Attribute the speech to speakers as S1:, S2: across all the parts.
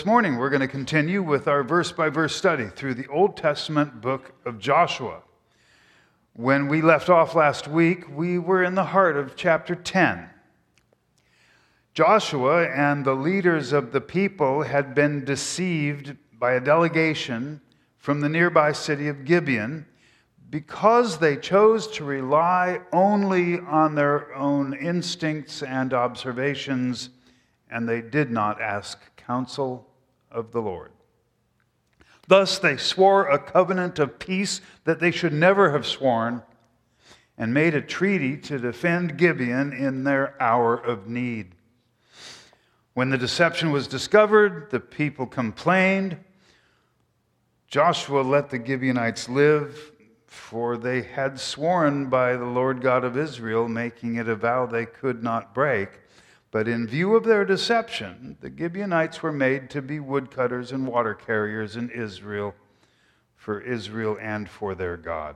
S1: This morning we're going to continue with our verse-by-verse study through the Old Testament book of Joshua. When we left off last week, we were in the heart of chapter 10. Joshua and the leaders of the people had been deceived by a delegation from the nearby city of Gibeon because they chose to rely only on their own instincts and observations, and they did not ask counsel of the Lord. Thus they swore a covenant of peace that they should never have sworn, and made a treaty to defend Gibeon in their hour of need. When the deception was discovered, the people complained. Joshua let the Gibeonites live, for they had sworn by the Lord God of Israel, making it a vow they could not break. But in view of their deception, the Gibeonites were made to be woodcutters and water carriers in Israel, for Israel and for their God.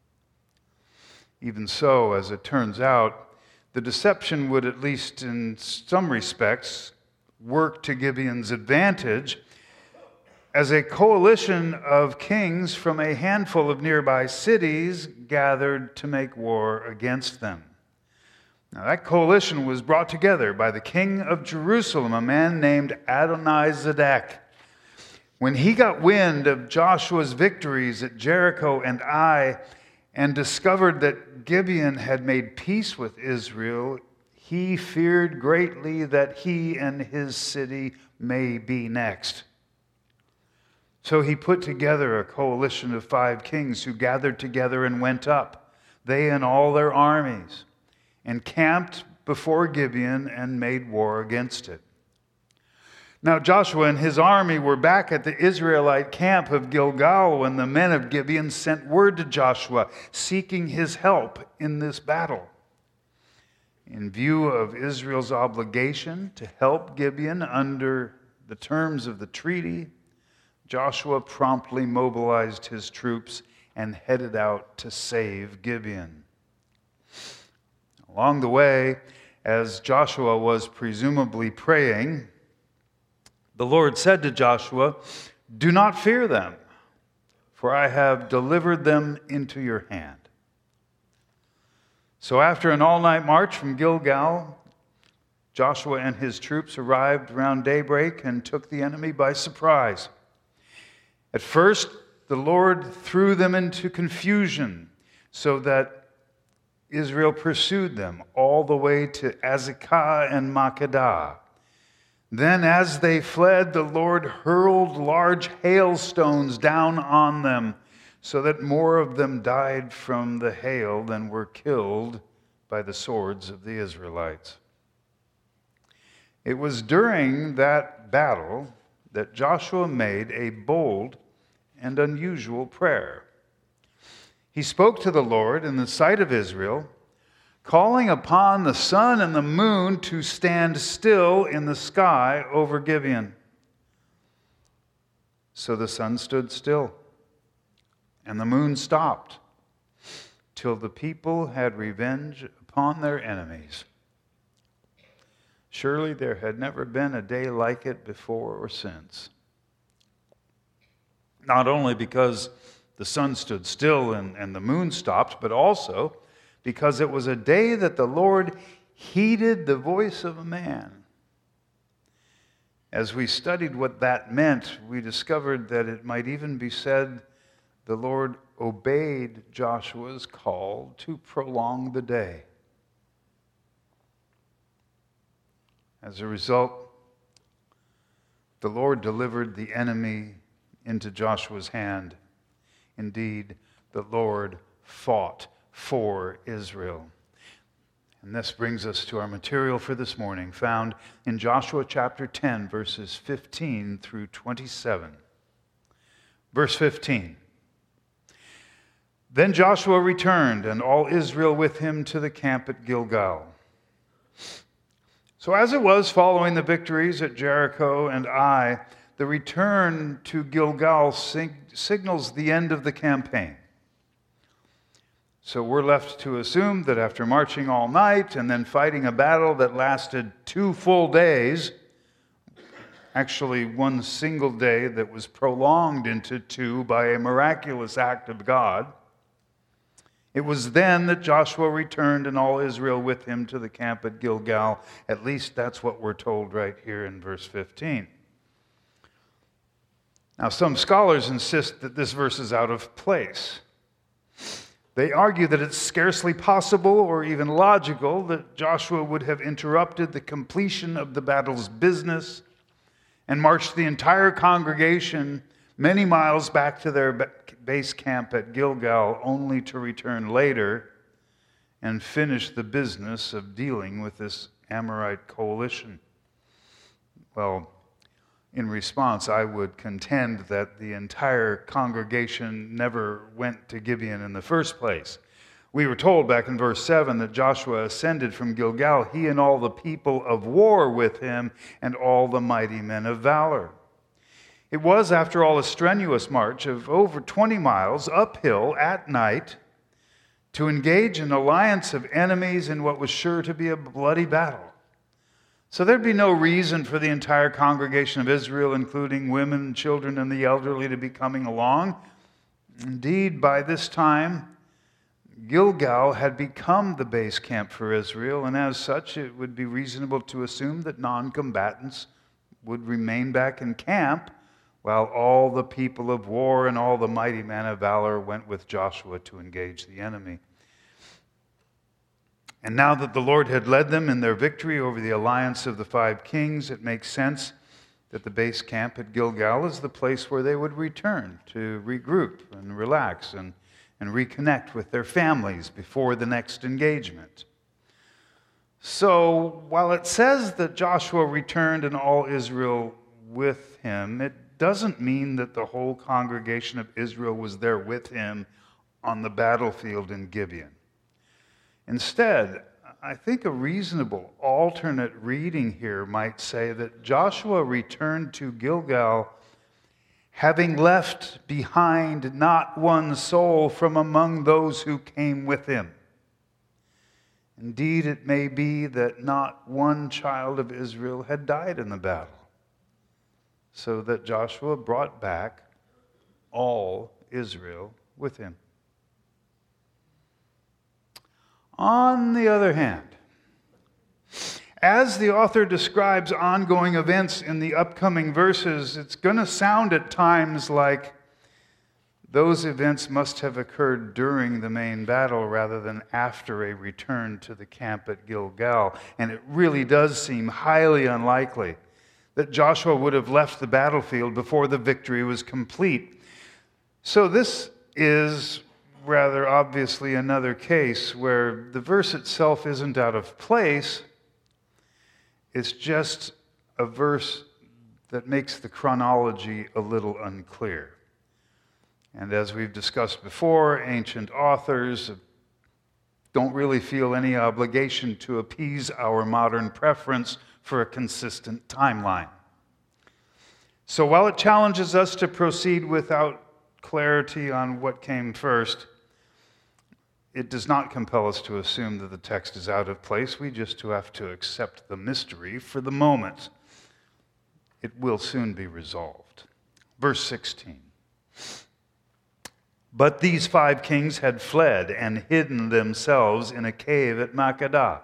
S1: Even so, as it turns out, the deception would, at least in some respects, work to Gibeon's advantage, as a coalition of kings from a handful of nearby cities gathered to make war against them. Now, that coalition was brought together by the king of Jerusalem, a man named Adonizedek. When he got wind of Joshua's victories at Jericho and Ai, and discovered that Gibeon had made peace with Israel, he feared greatly that he and his city may be next. So he put together a coalition of 5 kings who gathered together and went up, they and all their armies, and camped before Gibeon and made war against it. Now Joshua and his army were back at the Israelite camp of Gilgal when the men of Gibeon sent word to Joshua, seeking his help in this battle. In view of Israel's obligation to help Gibeon under the terms of the treaty, Joshua promptly mobilized his troops and headed out to save Gibeon. Along the way, as Joshua was presumably praying, the Lord said to Joshua, "Do not fear them, for I have delivered them into your hand." So after an all-night march from Gilgal, Joshua and his troops arrived around daybreak and took the enemy by surprise. At first, the Lord threw them into confusion so that Israel pursued them all the way to Azekah and Makkedah. Then as they fled, the Lord hurled large hailstones down on them, so that more of them died from the hail than were killed by the swords of the Israelites. It was during that battle that Joshua made a bold and unusual prayer. He spoke to the Lord in the sight of Israel, calling upon the sun and the moon to stand still in the sky over Gibeon. So the sun stood still, and the moon stopped, till the people had revenge upon their enemies. Surely there had never been a day like it before or since. Not only because the sun stood still and the moon stopped, but also because it was a day that the Lord heeded the voice of a man. As we studied what that meant, we discovered that it might even be said the Lord obeyed Joshua's call to prolong the day. As a result, the Lord delivered the enemy into Joshua's hand. Indeed, the Lord fought for Israel. And this brings us to our material for this morning, found in Joshua chapter 10, verses 15 through 27. Verse 15. Then Joshua returned, and all Israel with him, to the camp at Gilgal. So as it was following the victories at Jericho and Ai, the return to Gilgal signals the end of the campaign. So we're left to assume that after marching all night and then fighting a battle that lasted 2 full days, actually one single day that was prolonged into two by a miraculous act of God. It was then that Joshua returned and all Israel with him to the camp at Gilgal. At least that's what we're told right here in verse 15. Now, some scholars insist that this verse is out of place. They argue that it's scarcely possible or even logical that Joshua would have interrupted the completion of the battle's business and marched the entire congregation many miles back to their base camp at Gilgal, only to return later and finish the business of dealing with this Amorite coalition. Well, in response, I would contend that the entire congregation never went to Gibeon in the first place. We were told back in verse 7 that Joshua ascended from Gilgal, he and all the people of war with him, and all the mighty men of valor. It was, after all, a strenuous march of over 20 miles uphill at night to engage an alliance of enemies in what was sure to be a bloody battle. So there'd be no reason for the entire congregation of Israel, including women, children, and the elderly, to be coming along. Indeed, by this time, Gilgal had become the base camp for Israel, and as such, it would be reasonable to assume that non-combatants would remain back in camp while all the people of war and all the mighty men of valor went with Joshua to engage the enemy. And now that the Lord had led them in their victory over the alliance of the 5 kings, it makes sense that the base camp at Gilgal is the place where they would return to regroup and relax and reconnect with their families before the next engagement. So while it says that Joshua returned and all Israel with him, it doesn't mean that the whole congregation of Israel was there with him on the battlefield in Gibeon. Instead, I think a reasonable alternate reading here might say that Joshua returned to Gilgal having left behind not one soul from among those who came with him. Indeed, it may be that not one child of Israel had died in the battle, so that Joshua brought back all Israel with him. On the other hand, as the author describes ongoing events in the upcoming verses, it's going to sound at times like those events must have occurred during the main battle rather than after a return to the camp at Gilgal. And it really does seem highly unlikely that Joshua would have left the battlefield before the victory was complete. So this is rather obviously another case where the verse itself isn't out of place. It's just a verse that makes the chronology a little unclear. And as we've discussed before, ancient authors don't really feel any obligation to appease our modern preference for a consistent timeline. So while it challenges us to proceed without clarity on what came first, it does not compel us to assume that the text is out of place. We just have to accept the mystery for the moment. It will soon be resolved. Verse 16. But these 5 kings had fled and hidden themselves in a cave at Makkedah.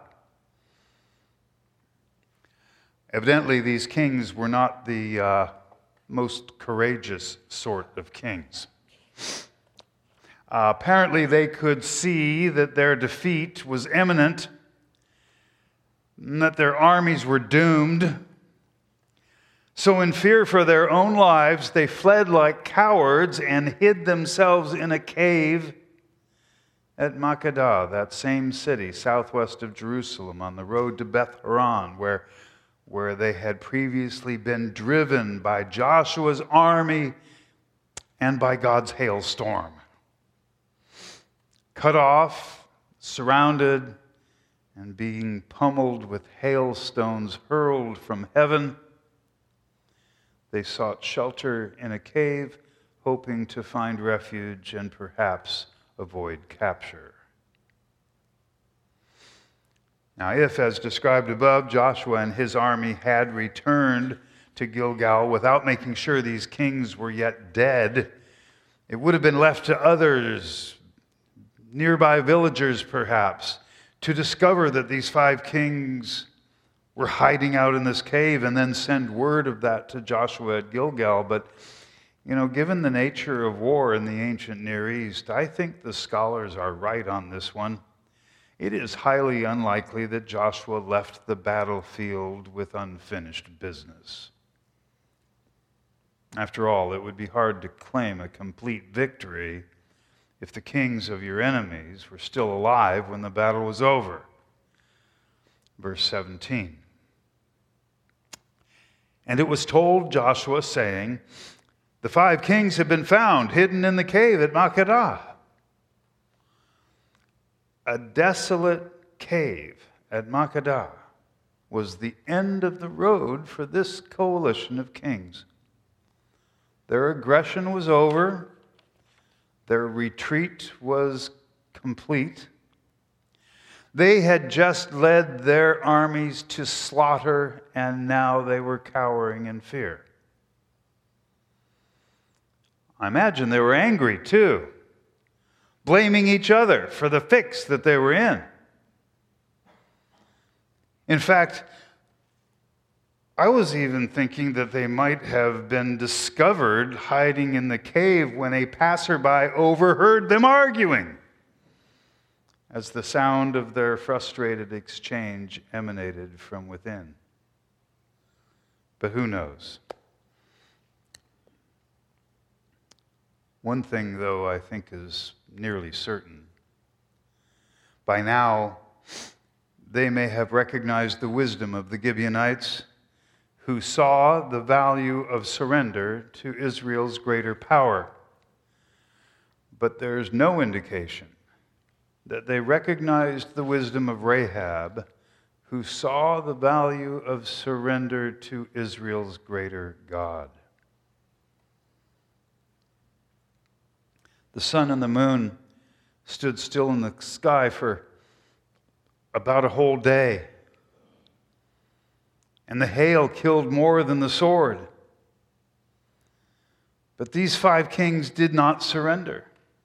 S1: Evidently, these kings were not the most courageous sort of kings. Apparently, they could see that their defeat was imminent, and that their armies were doomed. So in fear for their own lives, they fled like cowards and hid themselves in a cave at Makkedah, that same city southwest of Jerusalem on the road to Beth Horon, where they had previously been driven by Joshua's army and by God's hailstorm. Cut off, surrounded, and being pummeled with hailstones hurled from heaven, they sought shelter in a cave, hoping to find refuge and perhaps avoid capture. Now, if, as described above, Joshua and his army had returned to Gilgal without making sure these kings were yet dead. It would have been left to others, nearby villagers perhaps, to discover that these 5 kings were hiding out in this cave and then send word of that to Joshua at Gilgal. But, given the nature of war in the ancient Near East, I think the scholars are right on this one. It is highly unlikely that Joshua left the battlefield with unfinished business. After all, it would be hard to claim a complete victory if the kings of your enemies were still alive when the battle was over. Verse 17. And it was told Joshua, saying, the 5 kings have been found hidden in the cave at Makkedah. A desolate cave at Makkedah was the end of the road for this coalition of kings. Their aggression was over. Their retreat was complete. They had just led their armies to slaughter, and now they were cowering in fear. I imagine they were angry too, blaming each other for the fix that they were in. In fact, I was even thinking that they might have been discovered hiding in the cave when a passerby overheard them arguing, as the sound of their frustrated exchange emanated from within. But who knows? One thing, though, I think is nearly certain. By now, they may have recognized the wisdom of the Gibeonites, who saw the value of surrender to Israel's greater power. But there's no indication that they recognized the wisdom of Rahab, who saw the value of surrender to Israel's greater God. The sun and the moon stood still in the sky for about a whole day. And the hail killed more than the sword. But these 5 kings did not surrender.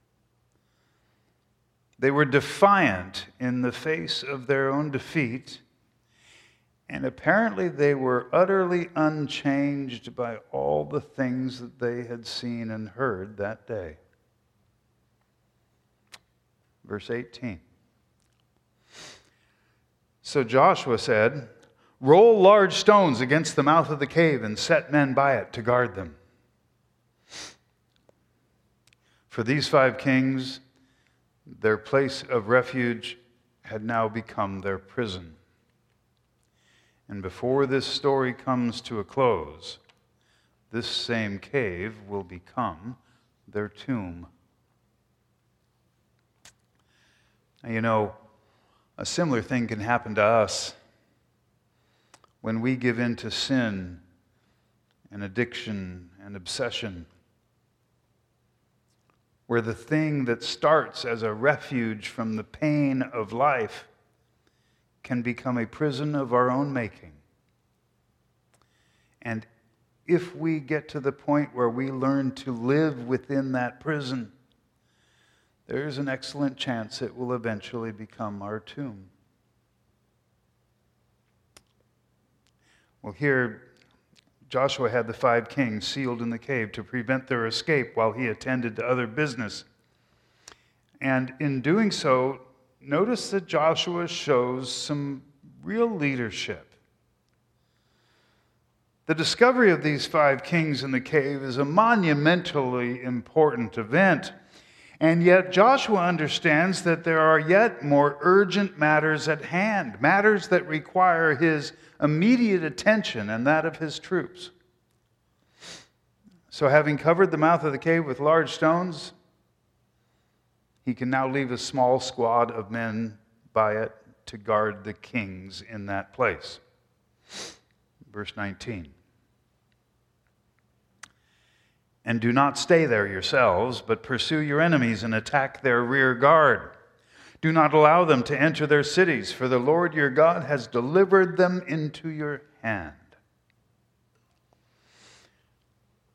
S1: They were defiant in the face of their own defeat, and apparently they were utterly unchanged by all the things that they had seen and heard that day. Verse 18. So Joshua said, roll large stones against the mouth of the cave and set men by it to guard them. For these 5 kings, their place of refuge had now become their prison. And before this story comes to a close, this same cave will become their tomb. A similar thing can happen to us when we give in to sin and addiction and obsession, where the thing that starts as a refuge from the pain of life can become a prison of our own making. And if we get to the point where we learn to live within that prison, there is an excellent chance it will eventually become our tomb. Well, here, Joshua had the 5 kings sealed in the cave to prevent their escape while he attended to other business. And in doing so, notice that Joshua shows some real leadership. The discovery of these 5 kings in the cave is a monumentally important event. And yet Joshua understands that there are yet more urgent matters at hand, matters that require his immediate attention and that of his troops. So having covered the mouth of the cave with large stones, he can now leave a small squad of men by it to guard the kings in that place. Verse 19. And do not stay there yourselves, but pursue your enemies and attack their rear guard. Do not allow them to enter their cities, for the Lord your God has delivered them into your hand.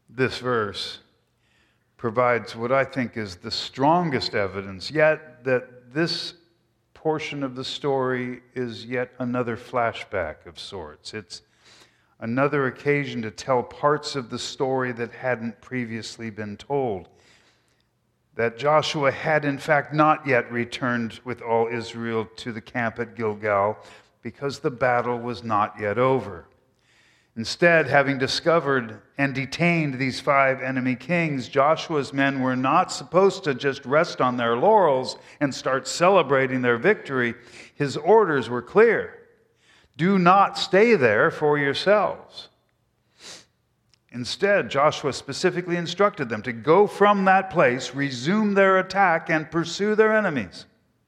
S1: This verse provides what I think is the strongest evidence yet that this portion of the story is yet another flashback of sorts. It's another occasion to tell parts of the story that hadn't previously been told. That Joshua had in fact not yet returned with all Israel to the camp at Gilgal because the battle was not yet over. Instead, having discovered and detained these 5 enemy kings, Joshua's men were not supposed to just rest on their laurels and start celebrating their victory. His orders were clear. Do not stay there for yourselves. Instead, Joshua specifically instructed them to go from that place, resume their attack, and pursue their enemies.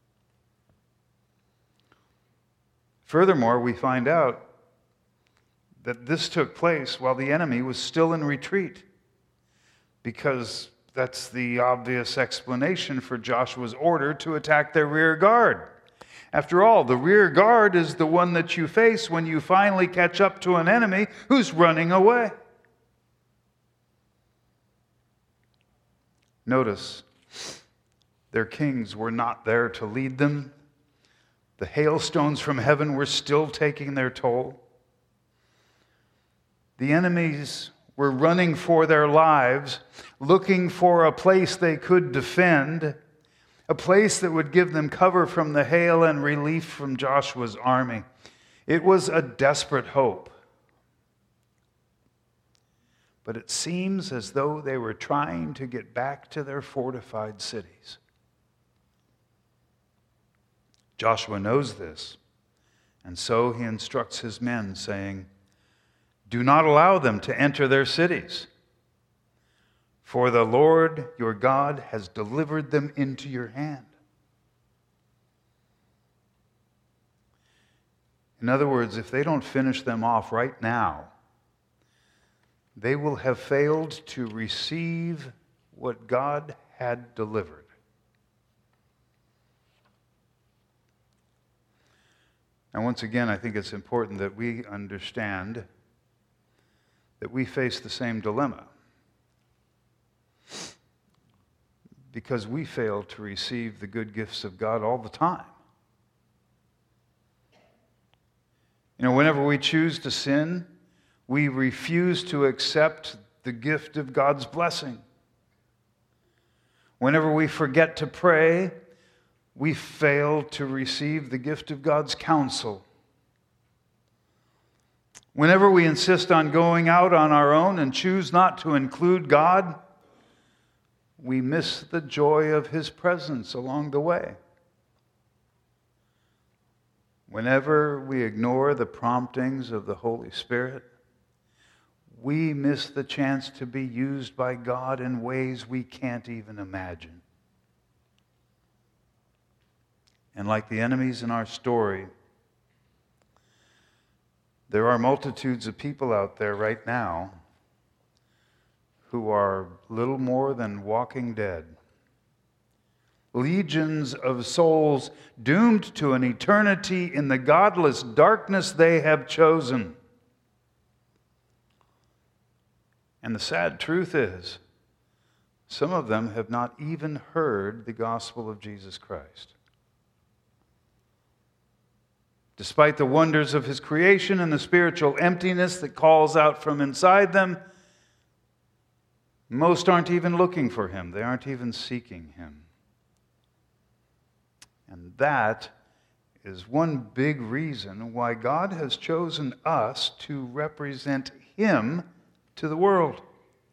S1: Furthermore, we find out that this took place while the enemy was still in retreat, because that's the obvious explanation for Joshua's order to attack their rear guard. After all, the rear guard is the one that you face when you finally catch up to an enemy who's running away. Notice, their kings were not there to lead them. The hailstones from heaven were still taking their toll. The enemies were running for their lives, looking for a place they could defend, a place that would give them cover from the hail and relief from Joshua's army. It was a desperate hope. But it seems as though they were trying to get back to their fortified cities. Joshua knows this, and so he instructs his men, saying, "Do not allow them to enter their cities, for the Lord your God has delivered them into your hand." In other words, if they don't finish them off right now, they will have failed to receive what God had delivered. And once again, I think it's important that we understand that we face the same dilemma, because we fail to receive the good gifts of God all the time. You know, whenever we choose to sin, we refuse to accept the gift of God's blessing. Whenever we forget to pray, we fail to receive the gift of God's counsel. Whenever we insist on going out on our own and choose not to include God, we miss the joy of His presence along the way. Whenever we ignore the promptings of the Holy Spirit, we miss the chance to be used by God in ways we can't even imagine. And like the enemies in our story, there are multitudes of people out there right now who are little more than walking dead. Legions of souls doomed to an eternity in the godless darkness they have chosen. And the sad truth is, some of them have not even heard the gospel of Jesus Christ. Despite the wonders of His creation and the spiritual emptiness that calls out from inside them, most aren't even looking for Him. They aren't even seeking Him. And that is one big reason why God has chosen us to represent Him to the world.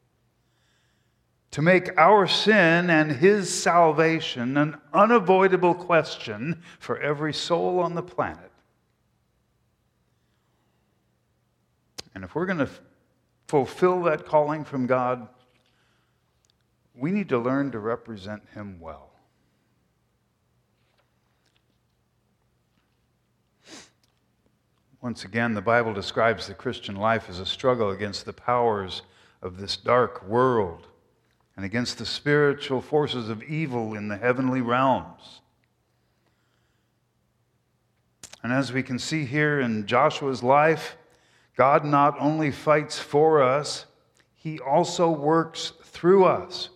S1: To make our sin and His salvation an unavoidable question for every soul on the planet. And if we're going to fulfill that calling from God, we need to learn to represent Him well. Once again, the Bible describes the Christian life as a struggle against the powers of this dark world and against the spiritual forces of evil in the heavenly realms. And as we can see here in Joshua's life, God not only fights for us, He also works through us.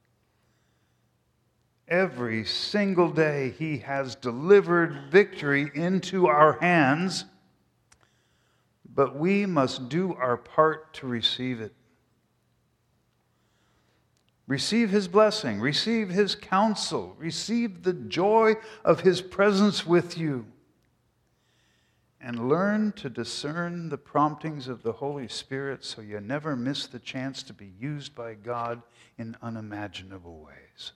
S1: Every single day He has delivered victory into our hands, but we must do our part to receive it. Receive His blessing, receive His counsel, receive the joy of His presence with you, and learn to discern the promptings of the Holy Spirit so you never miss the chance to be used by God in unimaginable ways.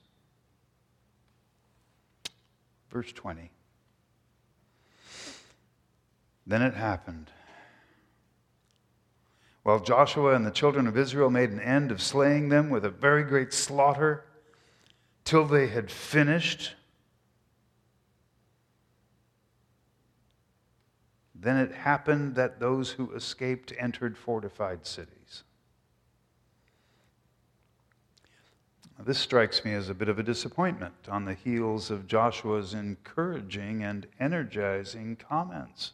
S1: Verse 20. Then it happened, while Joshua and the children of Israel made an end of slaying them with a very great slaughter, till they had finished, then it happened that those who escaped entered fortified cities. This strikes me as a bit of a disappointment on the heels of Joshua's encouraging and energizing comments.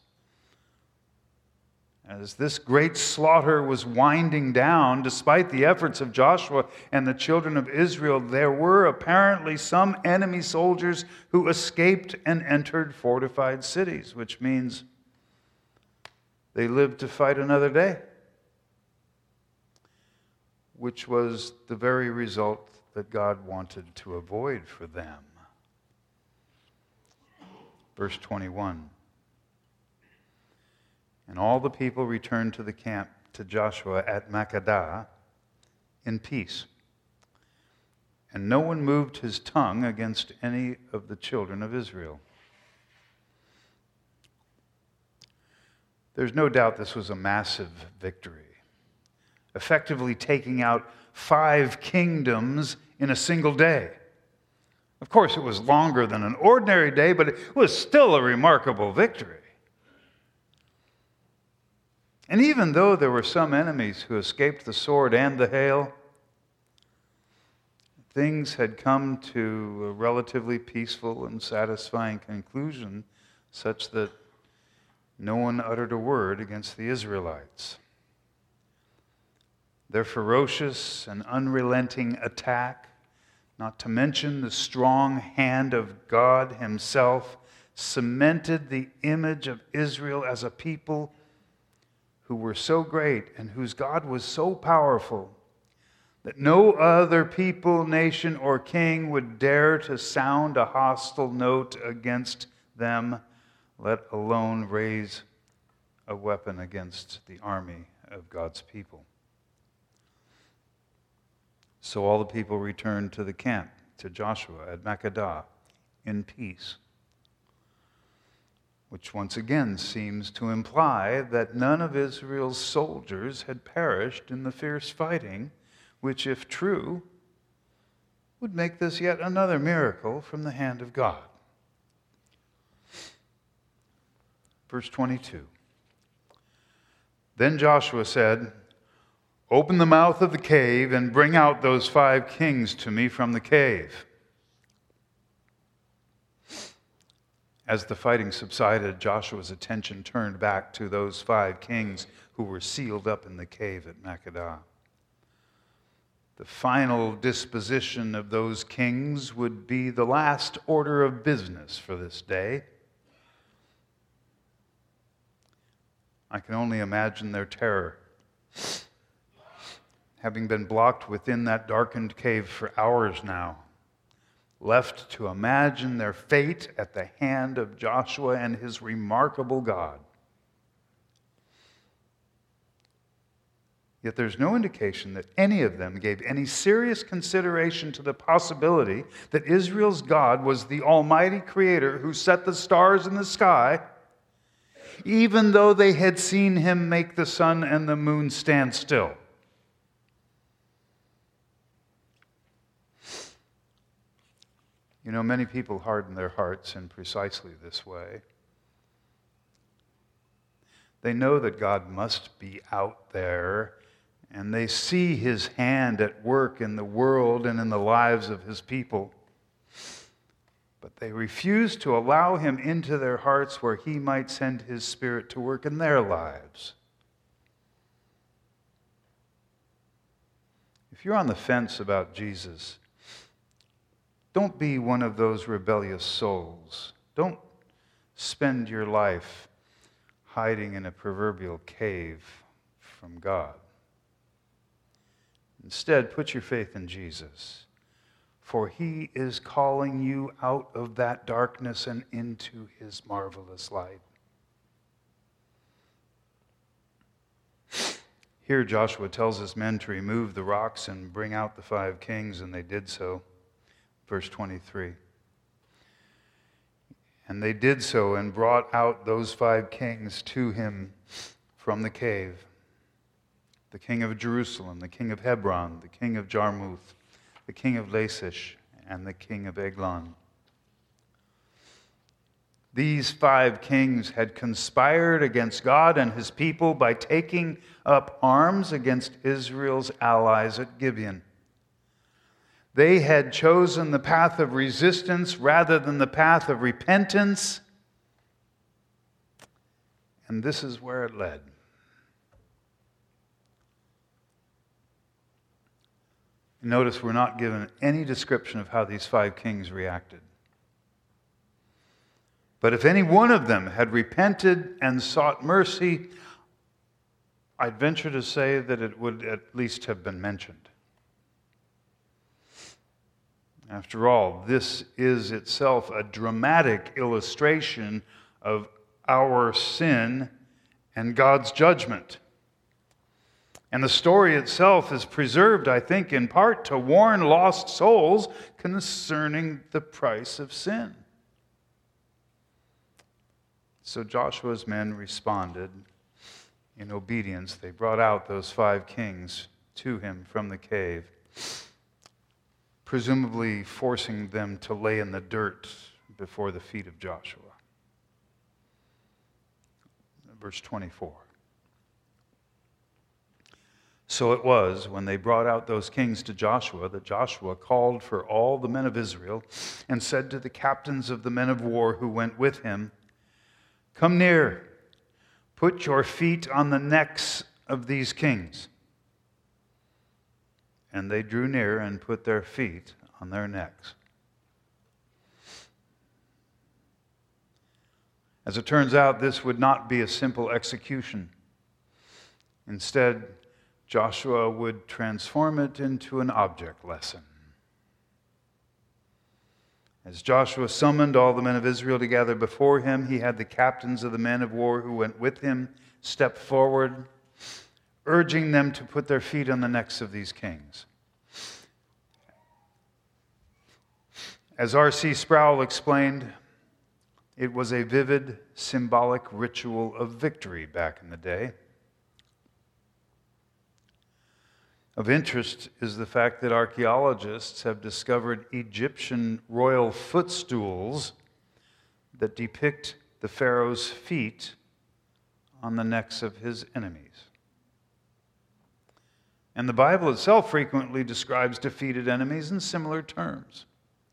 S1: As this great slaughter was winding down, despite the efforts of Joshua and the children of Israel, there were apparently some enemy soldiers who escaped and entered fortified cities, which means they lived to fight another day, which was the very result that God wanted to avoid for them. Verse 21. And all the people returned to the camp to Joshua at Makkedah in peace. And no one moved his tongue against any of the children of Israel. There's no doubt this was a massive victory, effectively taking out 5 kingdoms in a single day. Of course, it was longer than an ordinary day, but it was still a remarkable victory. And even though there were some enemies who escaped the sword and the hail, things had come to a relatively peaceful and satisfying conclusion, such that no one uttered a word against the Israelites. Their ferocious and unrelenting attack, not to mention the strong hand of God Himself, cemented the image of Israel as a people who were so great and whose God was so powerful that no other people, nation, or king would dare to sound a hostile note against them, let alone raise a weapon against the army of God's people. So all the people returned to the camp, to Joshua at Makkedah, in peace, which once again seems to imply that none of Israel's soldiers had perished in the fierce fighting, which, if true, would make this yet another miracle from the hand of God. Verse 22. Then Joshua said, "Open the mouth of the cave and bring out those 5 kings to me from the cave." As the fighting subsided, Joshua's attention turned back to those 5 kings who were sealed up in the cave at Makkedah. The final disposition of those kings would be the last order of business for this day. I can only imagine their terror, having been blocked within that darkened cave for hours now, left to imagine their fate at the hand of Joshua and his remarkable God. Yet there's no indication that any of them gave any serious consideration to the possibility that Israel's God was the Almighty Creator who set the stars in the sky, even though they had seen Him make the sun and the moon stand still. You know, many people harden their hearts in precisely this way. They know that God must be out there, and they see His hand at work in the world and in the lives of His people. But they refuse to allow Him into their hearts where He might send His Spirit to work in their lives. If you're on the fence about Jesus, don't be one of those rebellious souls. Don't spend your life hiding in a proverbial cave from God. Instead, put your faith in Jesus, for he is calling you out of that darkness and into his marvelous light. Here, Joshua tells his men to remove the rocks and bring out the 5 kings, and they did so. Verse 23. And they did so and brought out those 5 kings to him from the cave. The king of Jerusalem, the king of Hebron, the king of Jarmuth, the king of Lachish, and the king of Eglon. These 5 kings had conspired against God and his people by taking up arms against Israel's allies at Gibeon. They had chosen the path of resistance rather than the path of repentance, and this is where it led. Notice we're not given any description of how these 5 kings reacted. But if any one of them had repented and sought mercy, I'd venture to say that it would at least have been mentioned. After all, this is itself a dramatic illustration of our sin and God's judgment. And the story itself is preserved, I think, in part to warn lost souls concerning the price of sin. So Joshua's men responded in obedience. They brought out those 5 kings to him from the cave, presumably forcing them to lay in the dirt before the feet of Joshua. Verse 24. So it was, when they brought out those kings to Joshua, that Joshua called for all the men of Israel and said to the captains of the men of war who went with him, "Come near, put your feet on the necks of these kings." And they drew near and put their feet on their necks. As it turns out, this would not be a simple execution. Instead, Joshua would transform it into an object lesson. As Joshua summoned all the men of Israel together before him, he had the captains of the men of war who went with him step forward, urging them to put their feet on the necks of these kings. As R.C. Sproul explained, it was a vivid, symbolic ritual of victory back in the day. Of interest is the fact that archaeologists have discovered Egyptian royal footstools that depict the Pharaoh's feet on the necks of his enemies. And the Bible itself frequently describes defeated enemies in similar terms.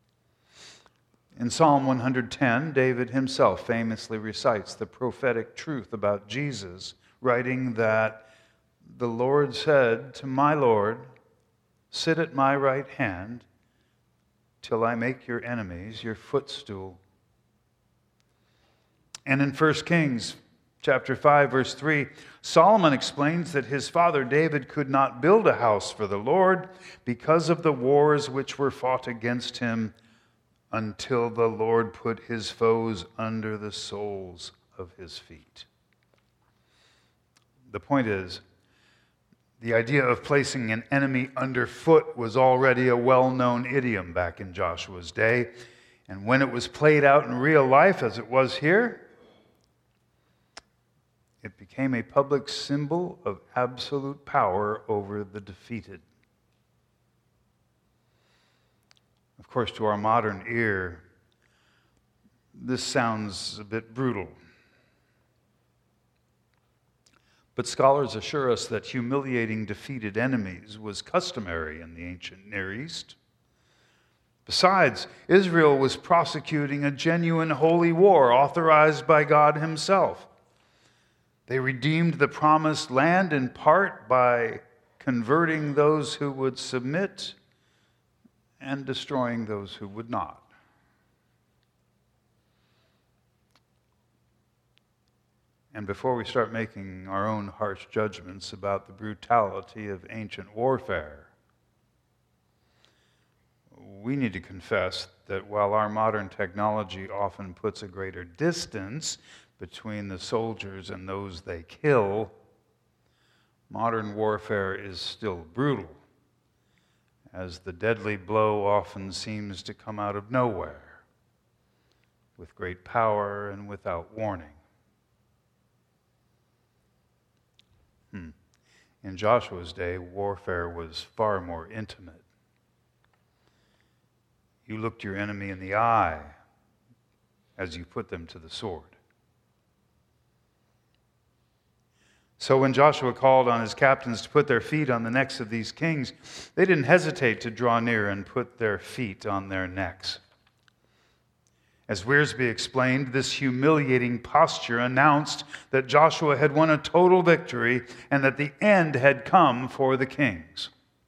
S1: In Psalm 110, David himself famously recites the prophetic truth about Jesus, writing that the Lord said to my Lord, "Sit at my right hand till I make your enemies your footstool." And in 1 Kings chapter 5, verse 3, Solomon explains that his father David could not build a house for the Lord because of the wars which were fought against him until the Lord put his foes under the soles of his feet. The point is, the idea of placing an enemy underfoot was already a well-known idiom back in Joshua's day. And when it was played out in real life, as it was here, it became a public symbol of absolute power over the defeated. Of course, to our modern ear, this sounds a bit brutal. But scholars assure us that humiliating defeated enemies was customary in the ancient Near East. Besides, Israel was prosecuting a genuine holy war authorized by God himself. They redeemed the promised land in part by converting those who would submit and destroying those who would not. And before we start making our own harsh judgments about the brutality of ancient warfare, we need to confess that while our modern technology often puts a greater distance between the soldiers and those they kill, modern warfare is still brutal, as the deadly blow often seems to come out of nowhere, with great power and without warning. In Joshua's day, warfare was far more intimate. You looked your enemy in the eye as you put them to the sword. So when Joshua called on his captains to put their feet on the necks of these kings, they didn't hesitate to draw near and put their feet on their necks. As Wiersbe explained, this humiliating posture announced that Joshua had won a total victory and that the end had come for the kings.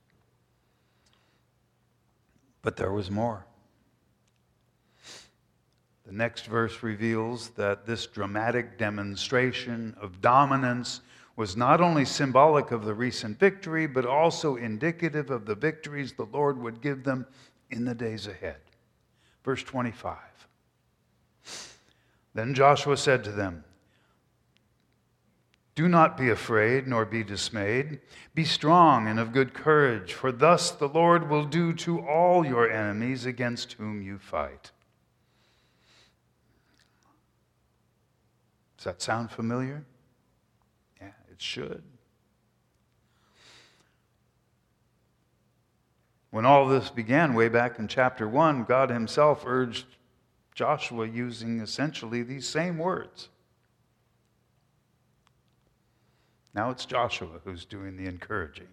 S1: But there was more. The next verse reveals that this dramatic demonstration of dominance was not only symbolic of the recent victory, but also indicative of the victories the Lord would give them in the days ahead. Verse 25. Then Joshua said to them, "Do not be afraid, nor be dismayed. Be strong and of good courage, for thus the Lord will do to all your enemies against whom you fight." Does that sound familiar? Yeah, it should. When all this began way back in chapter 1, God himself urged Joshua using essentially these same words. Now it's Joshua who's doing the encouraging.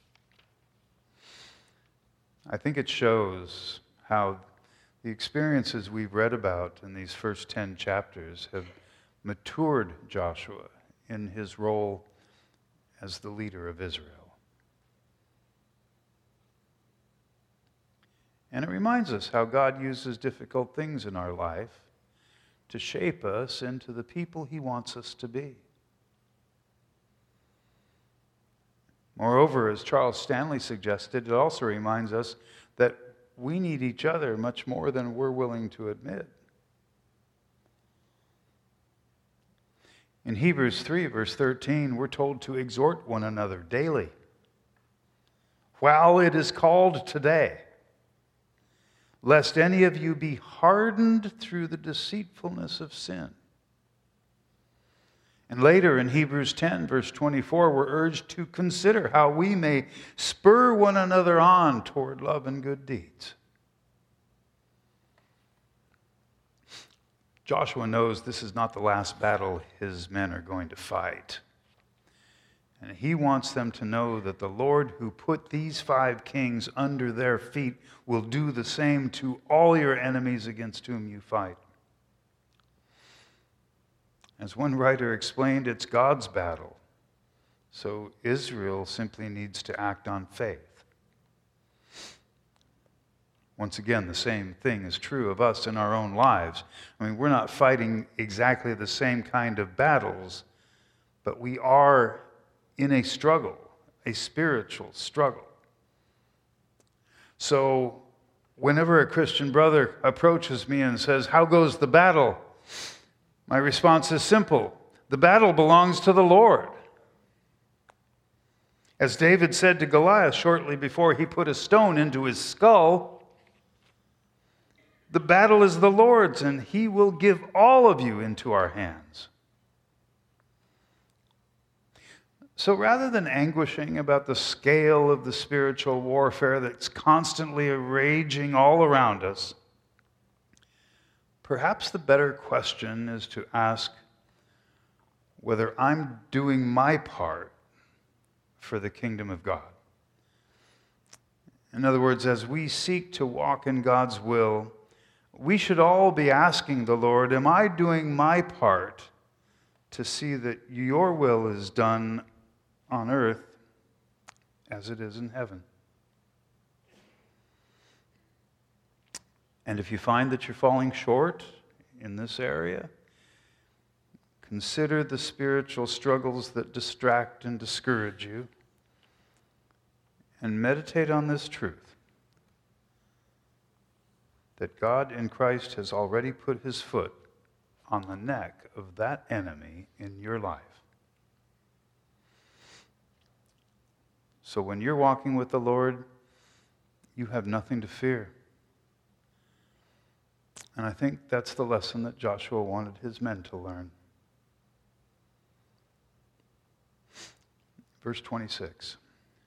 S1: I think it shows how the experiences we've read about in these first 10 chapters have matured Joshua in his role as the leader of Israel. And it reminds us how God uses difficult things in our life to shape us into the people he wants us to be. Moreover, as Charles Stanley suggested, it also reminds us that we need each other much more than we're willing to admit. In Hebrews 3, verse 13, we're told to exhort one another daily, while it is called today, lest any of you be hardened through the deceitfulness of sin. And later in Hebrews 10, verse 24, we're urged to consider how we may spur one another on toward love and good deeds. Joshua knows this is not the last battle his men are going to fight. And he wants them to know that the Lord who put these 5 kings under their feet will do the same to all your enemies against whom you fight. As one writer explained, it's God's battle. So Israel simply needs to act on faith. Once again, the same thing is true of us in our own lives. I mean, we're not fighting exactly the same kind of battles, but we are in a struggle, a spiritual struggle. So whenever a Christian brother approaches me and says, "How goes the battle?" my response is simple: the battle belongs to the Lord. As David said to Goliath shortly before he put a stone into his skull, the battle is the Lord's, and he will give all of you into our hands. So rather than anguishing about the scale of the spiritual warfare that's constantly raging all around us, perhaps the better question is to ask whether I'm doing my part for the kingdom of God. In other words, as we seek to walk in God's will, we should all be asking the Lord, am I doing my part to see that your will is done on earth as it is in heaven. And if you find that you're falling short in this area, consider the spiritual struggles that distract and discourage you, and meditate on this truth, that God in Christ has already put his foot on the neck of that enemy in your life. So when you're walking with the Lord, you have nothing to fear. And I think that's the lesson that Joshua wanted his men to learn. Verse 26.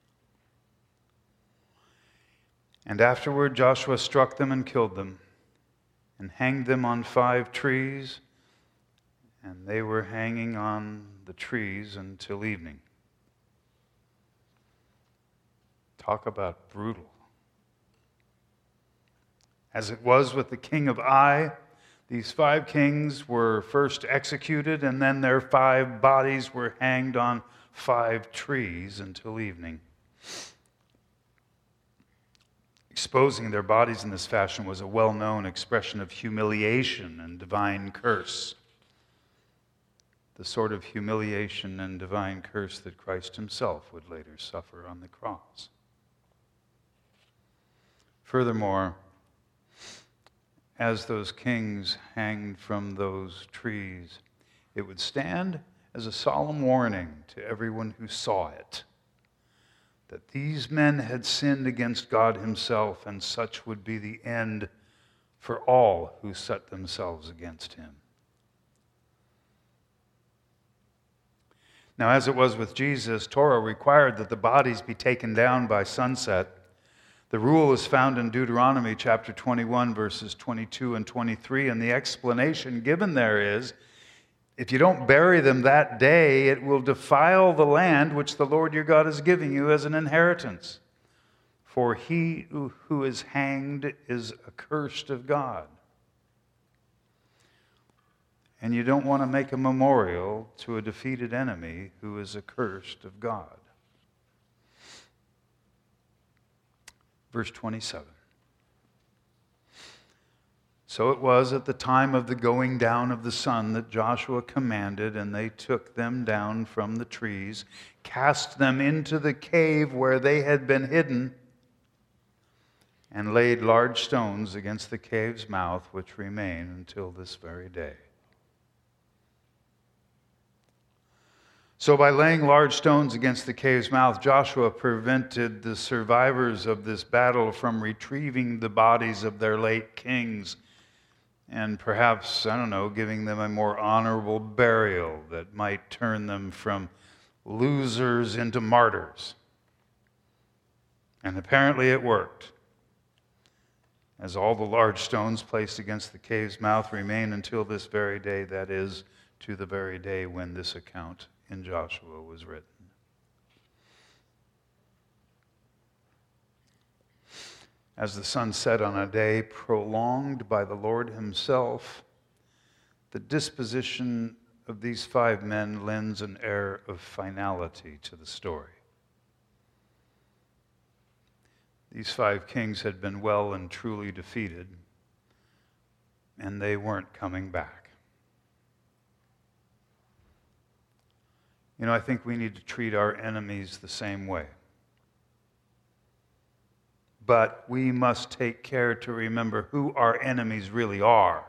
S1: And afterward Joshua struck them and killed them, and hanged them on 5 trees, and they were hanging on the trees until evening. Talk about brutal. As it was with the king of Ai, these 5 kings were first executed, and then their 5 bodies were hanged on 5 trees until evening. Exposing their bodies in this fashion was a well-known expression of humiliation and divine curse. The sort of humiliation and divine curse that Christ himself would later suffer on the cross. Furthermore, as those kings hanged from those trees, it would stand as a solemn warning to everyone who saw it, that these men had sinned against God himself, and such would be the end for all who set themselves against him. Now, as it was with Jesus, Torah required that the bodies be taken down by sunset. The rule is found in Deuteronomy chapter 21, verses 22 and 23, and the explanation given there is, if you don't bury them that day, it will defile the land which the Lord your God is giving you as an inheritance. For he who is hanged is accursed of God. And you don't want to make a memorial to a defeated enemy who is accursed of God. Verse 27. So it was at the time of the going down of the sun that Joshua commanded, and they took them down from the trees, cast them into the cave where they had been hidden, and laid large stones against the cave's mouth, which remain until this very day. So by laying large stones against the cave's mouth, Joshua prevented the survivors of this battle from retrieving the bodies of their late kings, and perhaps, giving them a more honorable burial that might turn them from losers into martyrs. And apparently it worked, as all the large stones placed against the cave's mouth remain until this very day, that is, to the very day when this account in Joshua was written. As the sun set on a day prolonged by the Lord himself, the disposition of these 5 men lends an air of finality to the story. These 5 kings had been well and truly defeated, and they weren't coming back. I think we need to treat our enemies the same way. But we must take care to remember who our enemies really are.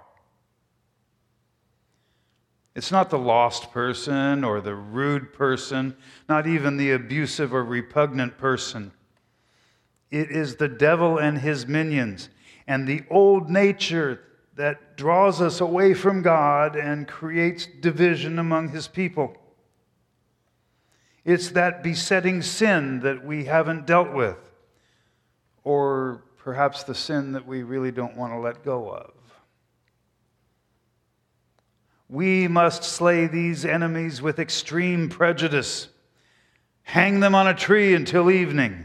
S1: It's not the lost person or the rude person, not even the abusive or repugnant person. It is the devil and his minions, and the old nature that draws us away from God and creates division among his people. It's that besetting sin that we haven't dealt with, or perhaps the sin that we really don't want to let go of. We must slay these enemies with extreme prejudice, hang them on a tree until evening,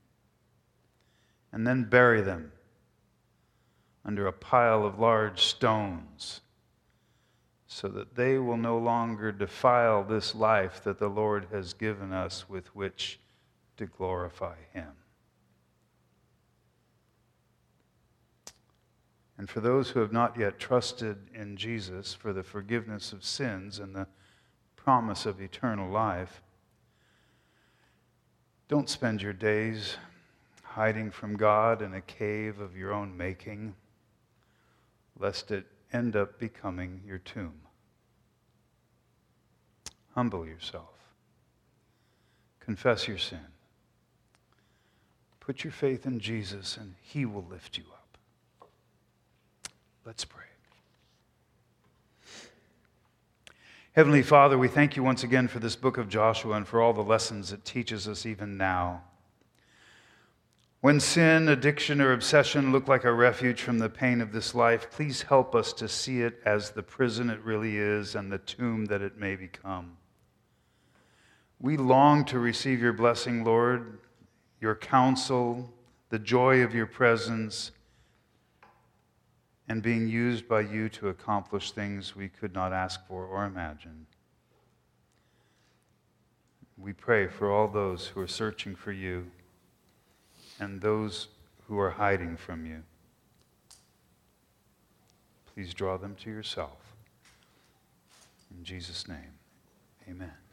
S1: and then bury them under a pile of large stones, so that they will no longer defile this life that the Lord has given us, with which to glorify him. And for those who have not yet trusted in Jesus for the forgiveness of sins and the promise of eternal life, don't spend your days hiding from God in a cave of your own making, lest it end up becoming your tomb. Humble yourself. Confess your sin. Put your faith in Jesus, and he will lift you up. Let's pray. Heavenly Father, we thank you once again for this book of Joshua and for all the lessons it teaches us even now. When sin, addiction, or obsession look like a refuge from the pain of this life, please help us to see it as the prison it really is and the tomb that it may become. We long to receive your blessing, Lord, your counsel, the joy of your presence, and being used by you to accomplish things we could not ask for or imagine. We pray for all those who are searching for you and those who are hiding from you. Please draw them to yourself. In Jesus' name, amen.